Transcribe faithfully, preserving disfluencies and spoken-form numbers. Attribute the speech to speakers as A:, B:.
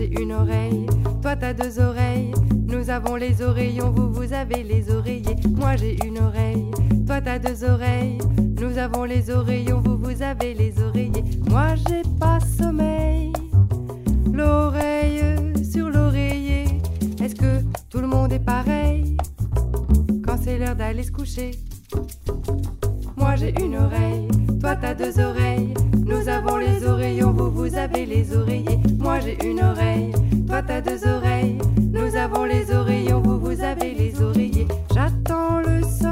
A: j'ai une oreille, toi t'as deux oreilles. Nous avons les oreillons, vous vous avez les oreillers. Moi j'ai une oreille, toi t'as deux oreilles. Nous avons les oreillons, vous vous avez les oreillers. Moi j'ai pas sommeil, l'oreille sur l'oreiller. Est-ce que tout le monde est pareil quand c'est l'heure d'aller se coucher? Moi j'ai une oreille, toi t'as deux oreilles. Nous avons les oreillons, vous vous avez les oreillers. Moi j'ai une oreille, toi t'as deux oreilles. Nous avons les oreillons, vous vous avez les oreillers. J'attends le soleil